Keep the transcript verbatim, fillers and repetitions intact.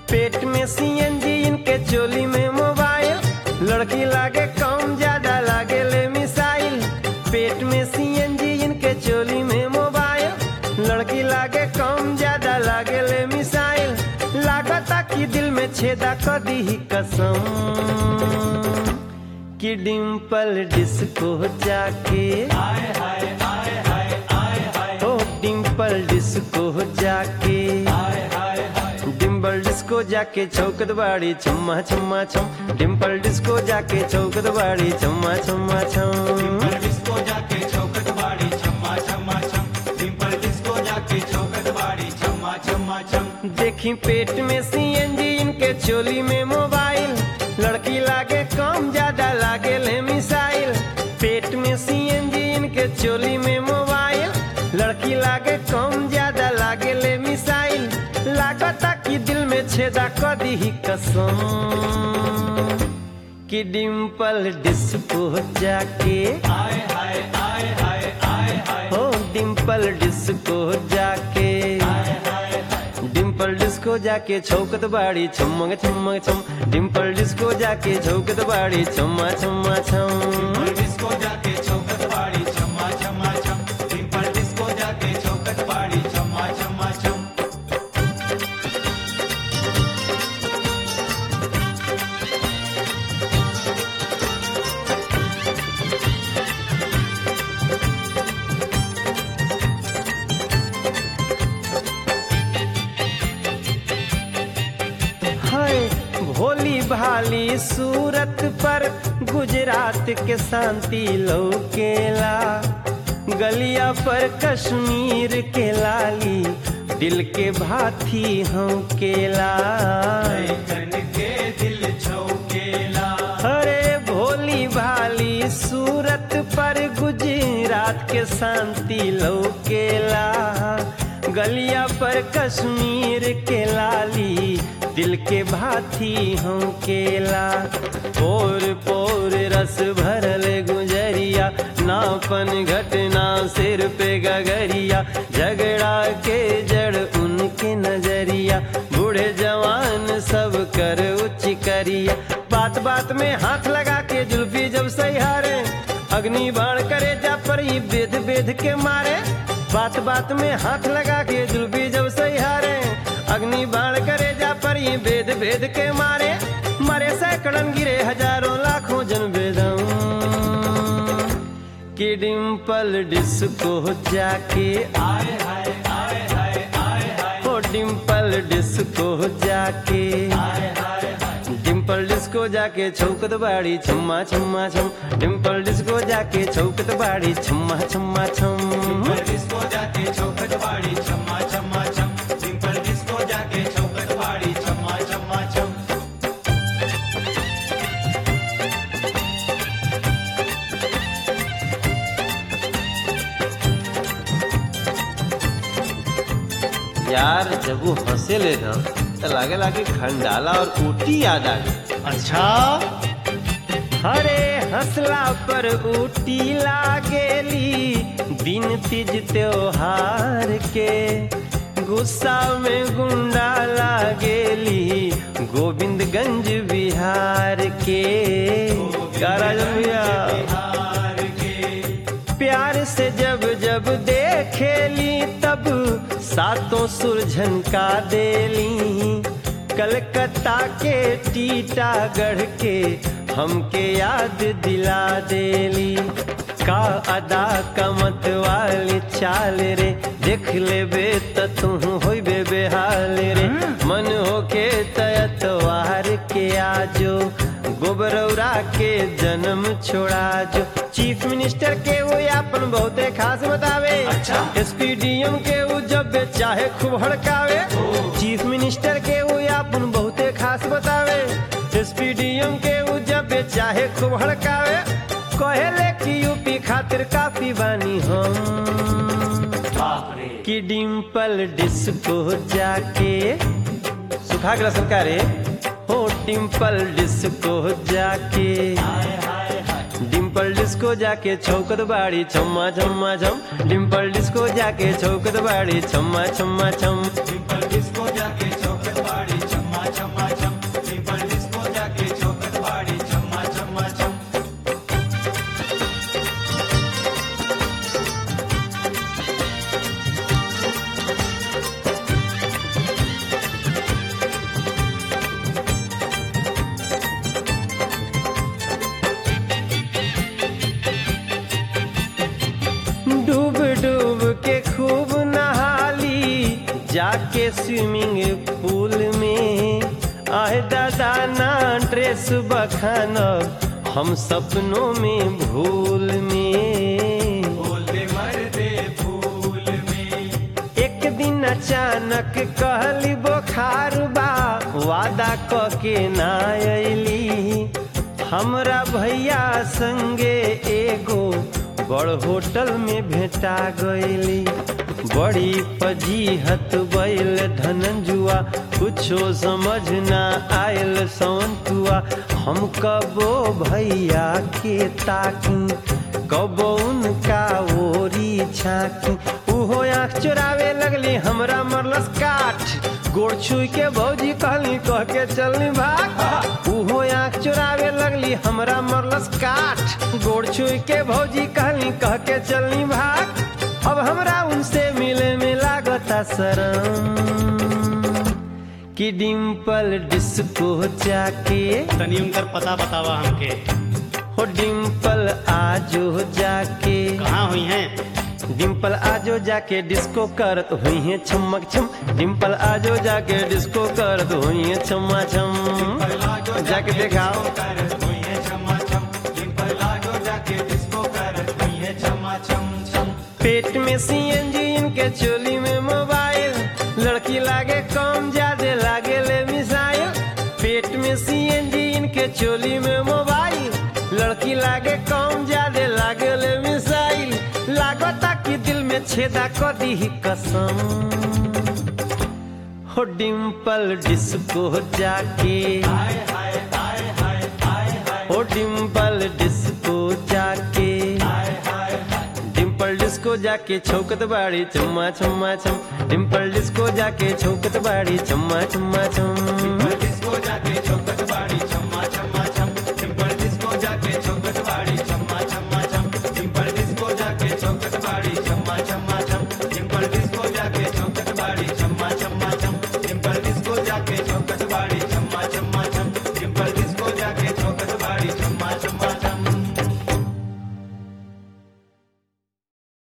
पेट में सीएनजी इनके चोली में मोबाइल, लड़की लागे कम ज्यादा लागे ले मिसाइल। पेट में सीएनजी इनके चोली में मोबाइल, लड़की लागे कम ज्यादा लागे ले मिसाइल। लागता कि दिल में छेदा कर दी ही कसम कि डिम्पल डिस्को जाके आए हाय आए हाय आए हाय ओ डिम्पल डिस्को जाके आए हाय हाय डिम्पल डिस्को जाके चौकत बाड़ी छम्मा छम्मा छम। डिम्पल डिस्को जाके चौकत बाड़ी छम्मा छम्मा छम। डिम्पल डिस्को जाके चौकट बाड़ी छम्मा छम्मा छम। डिम्पल डिस्को जाके चौकट बाड़ी छम्मा छम्मा छम। देखी पेट में सीएनजी इनके चोली में मोबाइल, लड़की लागे कम ज्यादा लागे ले मिसाइल। पेट में सीएनजी इनके चोली में मोबाइल, लड़की लागे कम ज्यादा लागे ले मिसाइल। लागता कि दिल में छेदा कर दी ही कसम कि डिम्पल डिस्को जाके आए हाय आए हाय आए हाय हो डिम्पल डिस्को जाके आए हाय हाय डिम्पल डिस्को जाके चौकत बाड़ी छम्मग छम्मग छम। डिम्पल डिस्को जाके चौकत बाड़ी छम्मा छम्मा छम। डिम्पल डिस्को जाके चौकट बाड़ी छम्मा छम्मा छम। डिम्पल डिस्को जाके चौकट बाड़ी छम्मा छम्मा छम। हाय भोली भाली सूरत पर गुजरात के शांति लौकेला। गलिया पर कश्मीर के लाली दिल के भाथी हम केला। लइकन के दिल छौकेला। अरे भोली भाली सूरत पर गुजरात के शांति लौकेला। गलिया पर कश्मीर के लाली दिल के भाथी हम केला। पोर पोर रस भरल गुजरिया, नापन घटना सिर पे गगरिया। झगड़ा के जड़ उनके नजरिया, बूढ़े जवान सब कर उच्च करिया। बात बात में हाथ लगा के जुल्फी जब सहारे, अग्नि बाण करे जा पर ही बेद बेद के मारे। बात बात में हाथ लगा के जुल्फी जब सहारे, अग्नि बाण करे जा पर ही भेद भेद के मारे। मरे सैकड़न गिरे हजारों लाखों जन बेदम कि डिम्पल डिस्को जाके आए हाय आए हाय आए हाय हो डिम्पल डिस्को जाके आए हाय हाय डिम्पल डिस्को जाके चौकत बाड़ी छम्मा छम्मा छम। डिम्पल डिस्को जाके चौकत बाड़ी छम्मा छम्मा छम। डिम्पल डिस्को जाके चौकट बाड़ी छम्मा छम्मा छम। डिम्पल डिस्को जाके चौकट बाड़ी छम्मा छम्मा छम। यार जब वो हंसे ले ना तो लागे लागे खंडाला और ऊटी याद आ गई। अच्छा हरे हंसला पर ऊटी लागेली दिन तीज त्योहार के। गुस्सा में गुंडा लागेली गोविंदगंज बिहार के। राजन भैया बिहार के प्यार से जब जब देखेली तब सातों सुरझन का देली। कलकत्ता के टीटागढ़ के हमके याद दिला देली। का अदा कमत वाली चाल रे, देख ले बे त तू होइबे बेहाल रे। मन होके तयतवार के आजो, गोबरौरा के जन्म छोड़ा जो। चीफ मिनिस्टर के वो अपन बहुते खास बतावे। अच्छा। एसपी डीएम के वो जब बे चाहे खूब हड़कावे। चीफ मिनिस्टर के वो अपन बहुते खास बतावे। एसपी डीएम के वो जब बे चाहे खूब हड़कावे। कहेले कि यूपी खातिर काफी बानी हम बाप रे कि डिम्पल डिस्को जाके सुखा के सरकार हो। डिम्पल डिस्को जाके हाय हाय हाय डिम्पल डिस्को जाके चौकत बाड़ी छम्मा छम्मा छम। डिम्पल डिस्को जाके चौकत बाड़ी छम्मा छम्मा छम। डिम्पल डिस्को जाके चौकट बाड़ी छम्मा छम्मा के स्विमिंग पूल में, आए दादा ना ड्रेस बखानब हम सपनों में भूल में। बोले मर्दे फूल में। एक दिन अचानक कहली बुखार बा, वादा क के ना अइली। हमरा भैया संगे एगो बड़ होटल में भेटा गइली। बड़ी फजीहत बैल धनंजुआ, कुछो समझ ना आयल सवंतुआ। हम कबो भैया के ताकी, कबो उनका ओरी छाकी। उहो आँख चुरावे लगली, हमरा मरलस काठ। गोड़ छुई के भौजी कहली, कह के चलनी भाग। उहो आँख चुरावे लगली, हमरा मरलस काठ। गोड़ छुई के भौजी कहली, कह के चलनी भाग। अब हमरा उनसे मिले में लागता शरम, कि डिम्पल डिस्को जाके। तनी उनकर पता बतावा हमके। हो डिम्पल आजो जाके। कहाँ हुई हैं? डिम्पल आजो जाके डिस्को करत हुई है छमक छम। डिम्पल आजो जाके डिस्को करत हुई है छमा छम। जाके दिखाओ। करत हुई है छमा छम। डिम्पल आजो जाके डिस्को करत हुई है छमा छम छम। पेट में सीएनजी इनके चोली में मोबाइल, लड़की लागे कम ज्यादा लागे ले मिसाइल। पेट में सीएनजी इनके चोली में मोबाइल, लड़की लागे कम ज्यादा लागे ले मिसाइल। लागता कि दिल में छेदा कर दी कसम। हो डिम्पल डिस्को जाके। हाय हाय हाय हाय हाय हाय। हो डिम्पल डिस्को जाके। हाय हाय हाय। डिम्पल डिस्को जाके छौकत बाड़ी चम्मा चम्मा चम। डिम्पल डिस्को जाके छौकत बाड़ी चम्मा चम्मा चम।